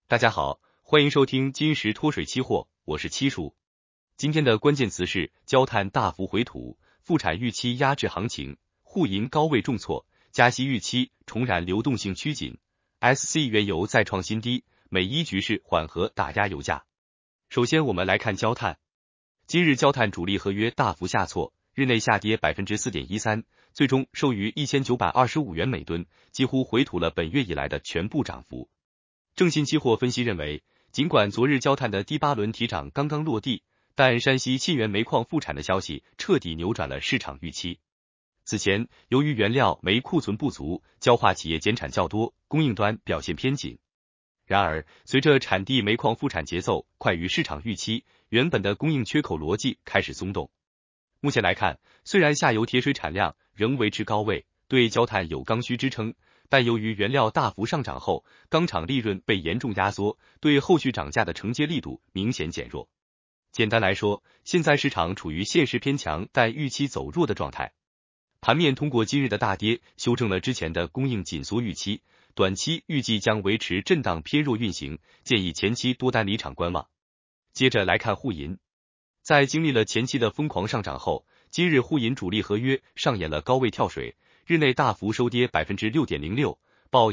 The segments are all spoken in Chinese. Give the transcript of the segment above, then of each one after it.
大家好，欢迎收听金石脱水期货，我是七叔。今天的关键词是焦炭大幅回吐，复产预期压制行情，沪银高位重挫，加息预期重燃流动性趋紧 ，SC 原油再创新低，美伊局势缓和打压油价。首先我们来看焦炭，今日焦炭主力合约大幅下挫，日内下跌 4.13%， 最终收于1925元每吨，几乎回吐了本月以来的全部涨幅。正信期货分析认为，尽管昨日焦炭的第8轮提涨刚刚落地，但山西沁源煤矿复产的消息彻底扭转了市场预期。此前，由于原料煤库存不足，焦化企业减产较多，供应端表现偏紧。然而，随着产地煤矿复产节奏快于市场预期，原本的供应缺口逻辑开始松动。目前来看，虽然下游铁水产量仍维持高位，对焦炭有刚需支撑，但由于原料大幅上涨后，钢厂利润被严重压缩，对后续涨价的承接力度明显减弱。简单来说，现在市场处于现实偏强但预期走弱的状态。盘面通过今日的大跌，修正了之前的供应紧缩预期，短期预计将维持震荡偏弱运行，建议前期多单离场观望。接着来看沪银，在经历了前期的疯狂上涨后，今日沪银主力合约上演了高位跳水，日内大幅收跌 6.06%， 报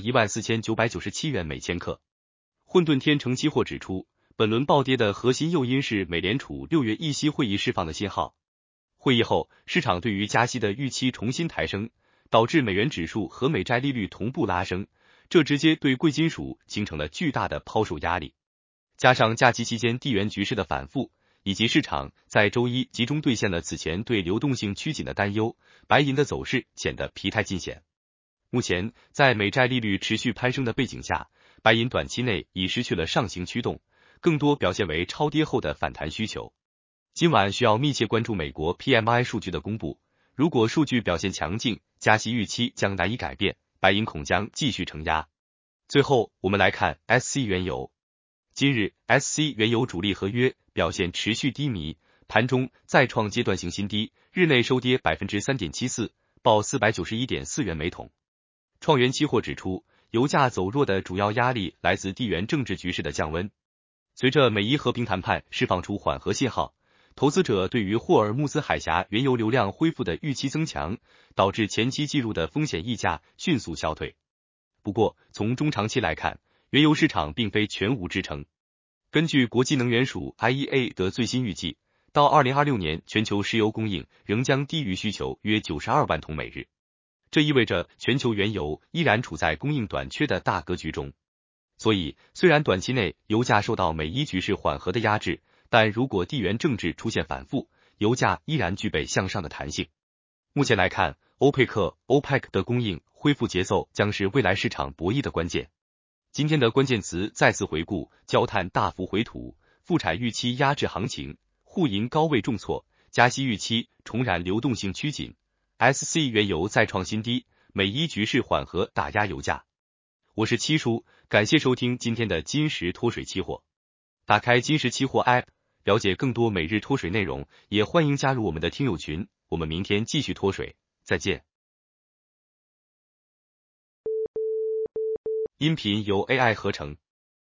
14997元每千克。混沌天成期货指出，本轮暴跌的核心诱因是美联储6月议息会议释放的信号。会议后，市场对于加息的预期重新抬升，导致美元指数和美债利率同步拉升，这直接对贵金属形成了巨大的抛售压力。加上假期期间地缘局势的反复，以及市场在周一集中兑现了此前对流动性趋紧的担忧，白银的走势显得疲态尽显。目前，在美债利率持续攀升的背景下，白银短期内已失去了上行驱动，更多表现为超跌后的反弹需求。今晚需要密切关注美国 PMI 数据的公布，如果数据表现强劲，加息预期将难以改变，白银恐将继续承压。最后，我们来看 SC 原油。今日 SC 原油主力合约表现持续低迷，盘中再创阶段性新低，日内收跌 3.74%， 报491.4元每桶。创元期货指出，油价走弱的主要压力来自地缘政治局势的降温。随着美伊和平谈判释放出缓和信号，投资者对于霍尔木兹海峡原油流量恢复的预期增强，导致前期计入的风险溢价迅速消退。不过，从中长期来看，原油市场并非全无支撑。根据国际能源署 IEA 的最新预计，到2026年，全球石油供应仍将低于需求约92万桶每日。这意味着全球原油依然处在供应短缺的大格局中。所以，虽然短期内油价受到美伊局势缓和的压制，但如果地缘政治出现反复，油价依然具备向上的弹性。目前来看，欧佩克、OPEC 的供应恢复节奏将是未来市场博弈的关键。今天的关键词再次回顾：焦炭大幅回吐，复产预期压制行情，沪银高位重挫，加息预期重燃流动性趋紧 ，SC 原油再创新低，美伊局势缓和打压油价。我是七叔，感谢收听今天的金石脱水期货。打开金石期货 App， 了解更多每日脱水内容，也欢迎加入我们的听友群。我们明天继续脱水，再见。音频由 AI 合成。